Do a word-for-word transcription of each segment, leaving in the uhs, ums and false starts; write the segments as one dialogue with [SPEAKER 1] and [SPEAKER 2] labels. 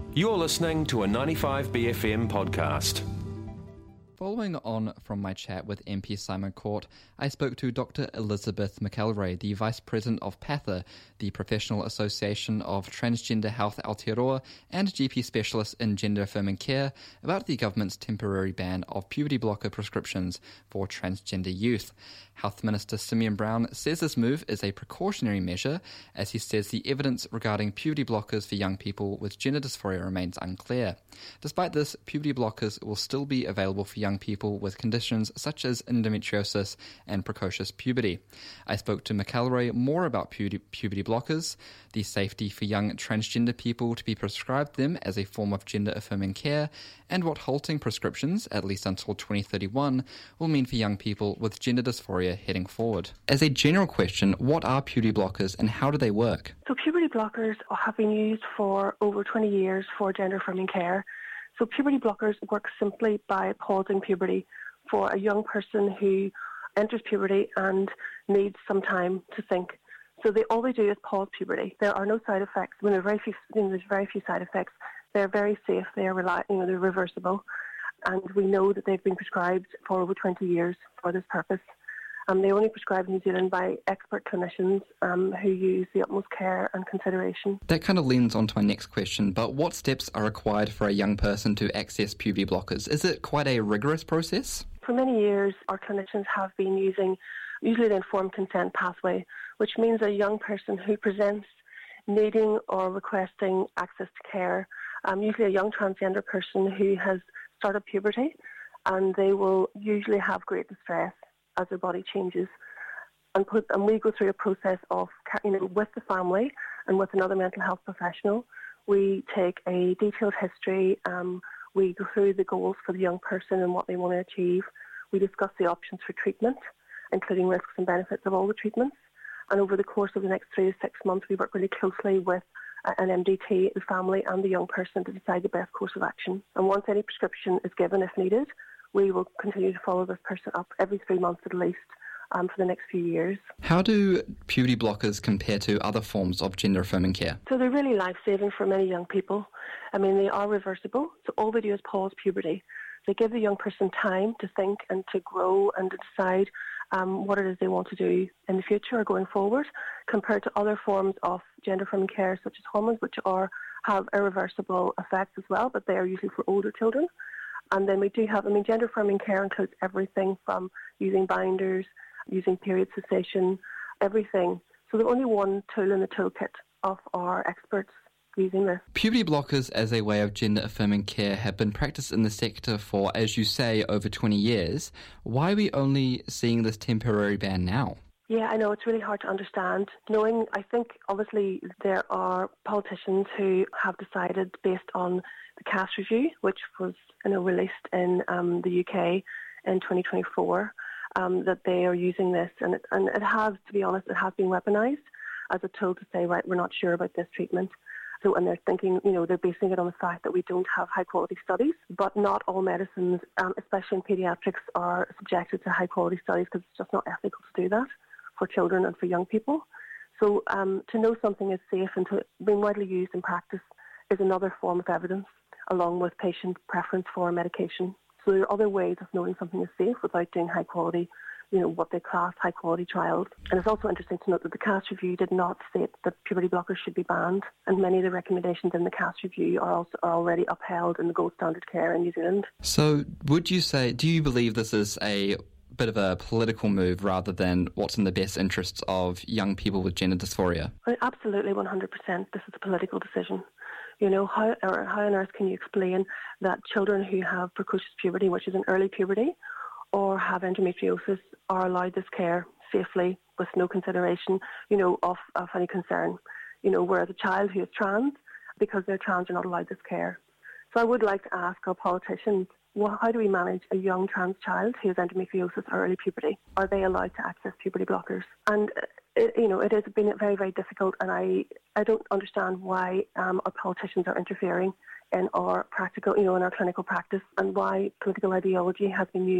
[SPEAKER 1] You're listening to a ninety-five B F M podcast.
[SPEAKER 2] Following on from my chat with M P Simon Court, I spoke to Doctor Elizabeth McElroy, the Vice President of PATHA, the Professional Association of Transgender Health Aotearoa, and G P Specialist in Gender Affirming Care, about the government's temporary ban of puberty blocker prescriptions for transgender youth. Health Minister Simeon Brown says this move is a precautionary measure, as he says the evidence regarding puberty blockers for young people with gender dysphoria remains unclear. Despite this, puberty blockers will still be available for young people with conditions such as endometriosis and precocious puberty. I spoke to McElroy more about puberty, puberty blockers, the safety for young transgender people to be prescribed them as a form of gender-affirming care, and what halting prescriptions, at least until twenty thirty-one, will mean for young people with gender dysphoria heading forward. As a general question, what are puberty blockers and how do they work?
[SPEAKER 3] So puberty blockers have been used for over twenty years for gender-affirming care. So puberty blockers work simply by pausing puberty for a young person who enters puberty and needs some time to think. So they all they do is pause puberty. There are no side effects. When there are very few, you know, there's very few side effects. They're very safe. They are reli- you know, they're reversible, and we know that they've been prescribed for over twenty years for this purpose. Um, they're only prescribed in New Zealand by expert clinicians um, who use the utmost care and consideration.
[SPEAKER 2] That kind of leans on to my next question, but what steps are required for a young person to access puberty blockers? Is it quite a rigorous process?
[SPEAKER 3] For many years, our clinicians have been using usually the informed consent pathway, which means a young person who presents needing or requesting access to care, um, usually a young transgender person who has started puberty, and they will usually have great distress as their body changes, and put and we go through a process of, you know, with the family and with another mental health professional. We take a detailed history. Um, we go through the goals for the young person and what they want to achieve. We discuss the options for treatment, including risks and benefits of all the treatments. And over the course of the next three to six months, we work really closely with an M D T, the family, and the young person to decide the best course of action. And once any prescription is given, if needed, we will continue to follow this person up every three months at least um, for the next few years. How do
[SPEAKER 2] puberty blockers compare to other forms of gender-affirming care?
[SPEAKER 3] So they're really life-saving for many young people. I mean, they are reversible, so all they do is pause puberty. They give the young person time to think and to grow and to decide um, what it is they want to do in the future or going forward, compared to other forms of gender-affirming care such as hormones, which are have irreversible effects as well, but they are usually for older children. And then we do have, I mean, gender-affirming care includes everything from using binders, using period cessation, everything. So there's only one tool in the toolkit of our experts using this.
[SPEAKER 2] Puberty blockers as a way of gender-affirming care have been practiced in the sector for, as you say, over twenty years. Why are we only seeing this temporary ban now?
[SPEAKER 3] Yeah, I know, it's really hard to understand. Knowing, I think, obviously, there are politicians who have decided, based on the C A S review, which was you know, released in um, the U K in twenty twenty-four, um, that they are using this. And it, and it has, to be honest, it has been weaponised as a tool to say, right, we're not sure about this treatment. So, and they're thinking, you know, they're basing it on the fact that we don't have high-quality studies, but not all medicines, um, especially in paediatrics, are subjected to high-quality studies because it's just not ethical to do that for children and for young people. So um, to know something is safe and to being widely used in practice is another form of evidence, along with patient preference for medication. So there are other ways of knowing something is safe without doing high-quality, you know, what they class high-quality trials. And it's also interesting to note that the C A S review did not state that puberty blockers should be banned, and many of the recommendations in the C A S review are also are already upheld in the gold standard care in New Zealand.
[SPEAKER 2] So would you say, do you believe this is a bit of a political move rather than what's in the best interests of young people with gender dysphoria?
[SPEAKER 3] Well, absolutely, one hundred percent. This is a political decision. You know, how, or how on earth can you explain that children who have precocious puberty, which is an early puberty, or have endometriosis, are allowed this care safely with no consideration, you know, of, of any concern, you know, whereas a child who is trans, because they're trans, are not allowed this care. So I would like to ask our politicians, well, how do we manage a young trans child who has endometriosis or early puberty? Are they allowed to access puberty blockers? And, it, you know, it has been very, very difficult, and I, I don't understand why um, our politicians are interfering in our practical, you know, in our clinical practice, and why political ideology has been used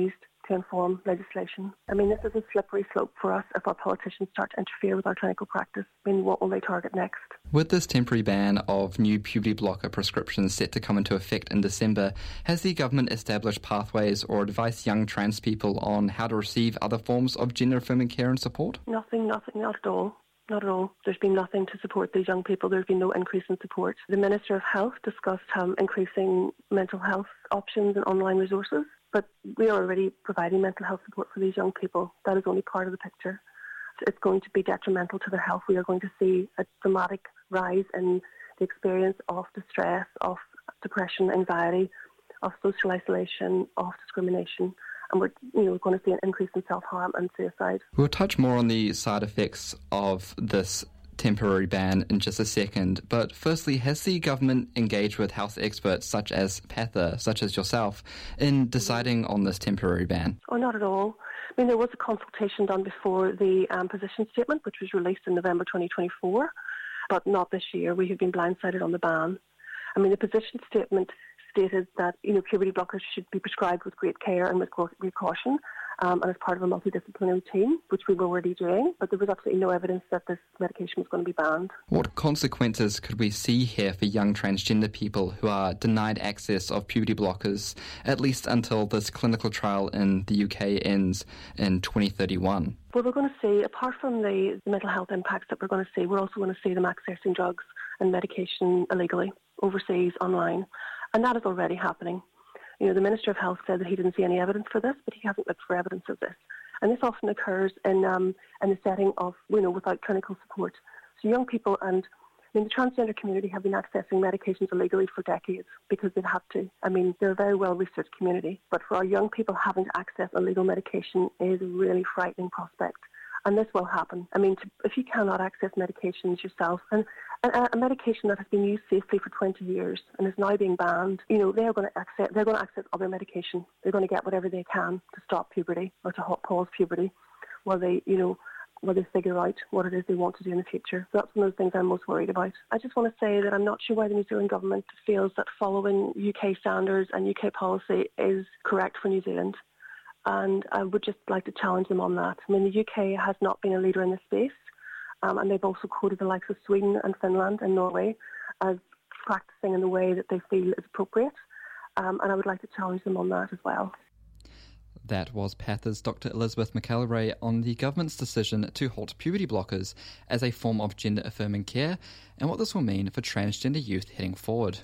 [SPEAKER 3] to inform legislation. I mean, this is a slippery slope for us if our politicians start to interfere with our clinical practice. I mean, what will they target next?
[SPEAKER 2] With this temporary ban of new puberty blocker prescriptions set to come into effect in December, has the government established pathways or advised young trans people on how to receive other forms of gender-affirming care and support?
[SPEAKER 3] Nothing, nothing, not at all. Not at all. There's been nothing to support these young people. There's been no increase in support. The Minister of Health discussed um, increasing mental health options and online resources, but we are already providing mental health support for these young people. That is only part of the picture. It's going to be detrimental to their health. We are going to see a dramatic rise in the experience of distress, of depression, anxiety, of social isolation, of discrimination. And we're you know, going to see an increase in self-harm and suicide.
[SPEAKER 2] We'll touch more on the side effects of this temporary ban in just a second. But firstly, has the government engaged with health experts such as Patha, such as yourself, in deciding on this temporary ban?
[SPEAKER 3] Oh, not at all. I mean, there was a consultation done before the um, position statement, which was released in November twenty twenty-four, but not this year. We have been blindsided on the ban. I mean, the position statement stated that you know puberty blockers should be prescribed with great care and with great caution, um, and as part of a multidisciplinary team, which we were already doing. But there was absolutely no evidence that this medication was going to be banned.
[SPEAKER 2] What consequences could we see here for young transgender people who are denied access of puberty blockers, at least until this clinical trial in the U K ends in twenty thirty-one?
[SPEAKER 3] Well, we're going to see, apart from the mental health impacts that we're going to see, we're also going to see them accessing drugs and medication illegally, overseas, online. And that is already happening. You know, the Minister of Health said that he didn't see any evidence for this, but he hasn't looked for evidence of this. And this often occurs in um, in the setting of, you know, without clinical support. So young people and, I mean, the transgender community have been accessing medications illegally for decades because they've had to. I mean, they're a very well-researched community. But for our young people, having to access illegal medication is a really frightening prospect. And this will happen. I mean, to, if you cannot access medications yourself, and, and a medication that has been used safely for twenty years and is now being banned, you know, they're going to access, they're going to access other medication. They're going to get whatever they can to stop puberty or to pause puberty while they, you know, while they figure out what it is they want to do in the future. So that's one of the things I'm most worried about. I just want to say that I'm not sure why the New Zealand government feels that following U K standards and U K policy is correct for New Zealand. And I would just like to challenge them on that. I mean, the U K has not been a leader in this space, um, and they've also quoted the likes of Sweden and Finland and Norway as practicing in the way that they feel is appropriate, um, and I would like to challenge them on that as well.
[SPEAKER 2] That was Patha's Doctor Elizabeth McElroy on the government's decision to halt puberty blockers as a form of gender-affirming care and what this will mean for transgender youth heading forward.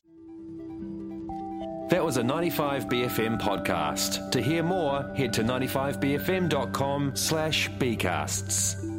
[SPEAKER 1] That was a ninety-five B F M podcast. To hear more, head to ninety-five b f m dot com slash b casts.